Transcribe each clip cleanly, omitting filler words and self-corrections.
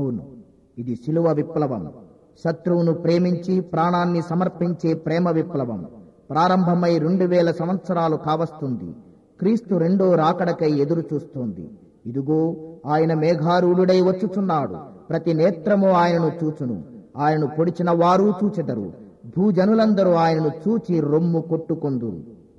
అవును, ఇది శిలువ విప్లవం. శత్రువును ప్రేమించి ప్రాణాన్ని సమర్పించే ప్రేమ విప్లవం. ప్రారంభమై 2000 సంవత్సరాలు కావస్తుంది. క్రీస్తు రెండో రాకడకై ఎదురు చూస్తోంది. ఇదిగో ఆయన మేఘారూఢుడై వచ్చుచున్నాడు. ప్రతి నేత్రము ఆయనను చూచును. ఆయనను పొడిచిన వారు చూచెదరు. భూజనులందరూ ఆయనను చూచి రొమ్ము కొట్టుకొందురు.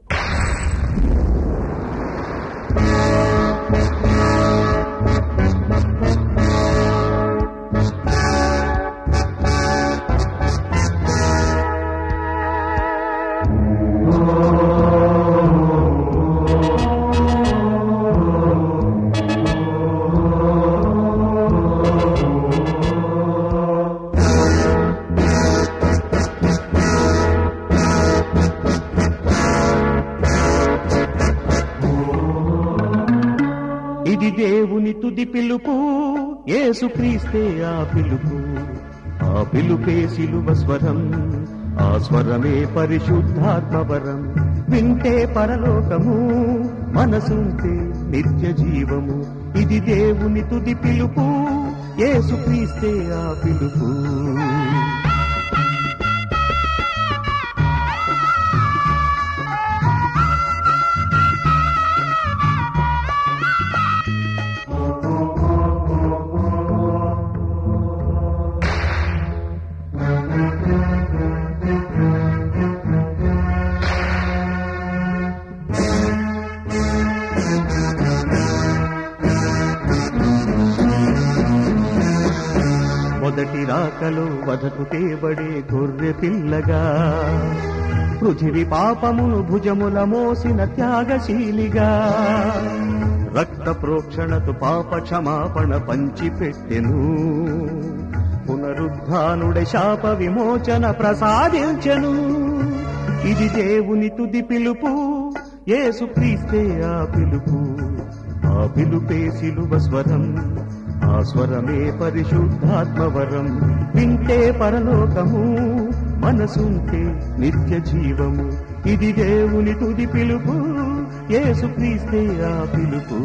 ఇది దేవుని తుది పిలుపు, యేసుక్రీస్తే ఆ పిలుపు. ఆ పిలుపే శిలువ స్వరం, ఆ స్వరమే పరిశుద్ధాత్మవరం. వింటే పరలోకము, మనసుంటే నిత్య జీవము. ఇది దేవుని తుది పిలుపు, యేసుక్రీస్తే ఆ పిలుపు. మొదటి రాకలో వధకు తేబడే గొర్రె పిల్లగా, పృథివి పాపమును భుజముల మోసిన త్యాగశీలిగా, రక్త ప్రోక్షణతో పాప క్షమాపణ పంచిపెట్టెను. పునరుద్ధానుడ శాప విమోచన ప్రసాదించెను. ఇది దేవుని తుది పిలుపు, యేసుక్రీస్తే ఆ పిలుపు. ఆ పిలుపే శిలువ స్వరం, ఆ స్వరమే పరిశుద్ధాత్మవరం. వింటే పరలోకము, మనసుంటే నిత్య జీవము. ఇది దేవుని తుది పిలుపు, యేసుక్రీస్తే ఆ పిలుపు.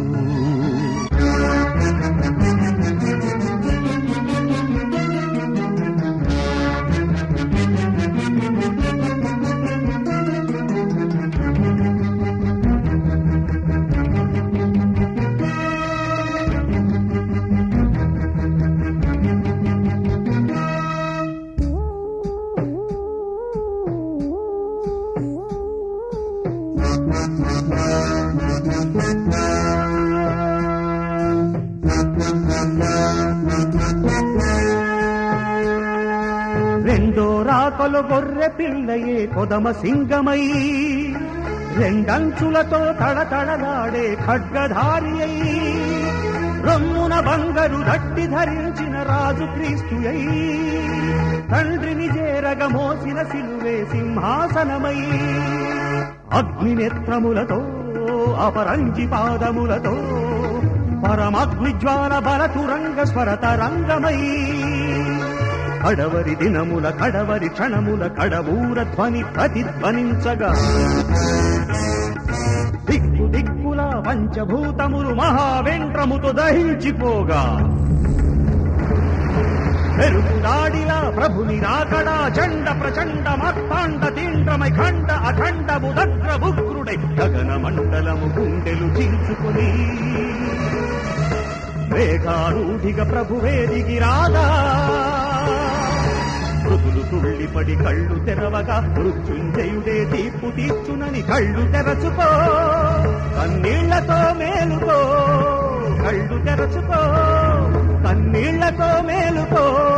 రెండో రాకలు గొర్రె పిల్లయే కొదమ సింగమై, రెండంచులతో తడతడలాడే ఖడ్గధారి అయి, రొమ్మున బంగారు దట్టి ధరించిన రాజు క్రీస్తు అయి, తండ్రిని చేరగ మోసిన సిలువే సింహాసనమై, అగ్ని నేత్రములతో అపరంజి పాదములతో పరమాగ్ని జ్వాల బలతురంగ స్వరతరంగమై, కడవరి దినముల కడవరి క్షణముల కడవూర ధ్వని ప్రతిధ్వనించగా, దిక్కు దిక్కుల పంచభూతములు మహావేంట్రముతో దహించిపోగా, పెరుగుదాడిలా ప్రభుని రాకడా చండ ప్రచండ మార్తాండ తీండ్రమై ఖండ అఖండ ముదగ్ర ఉగ్రుడై గగన మండలము గుండెలు చీల్చుకుని, వేగారూఢిగా ప్రభువే దిగి రాగా, మృదులు తుళ్ళిపడి కళ్ళు తెరవగా, మృత్యుంజయుడే తీర్పు తీర్చునని కళ్ళు తెరచుకో, కన్నీళ్లతో మేలుకో, కళ్ళు తెరచుకో, కన్నీళ్లతో మేలుకో.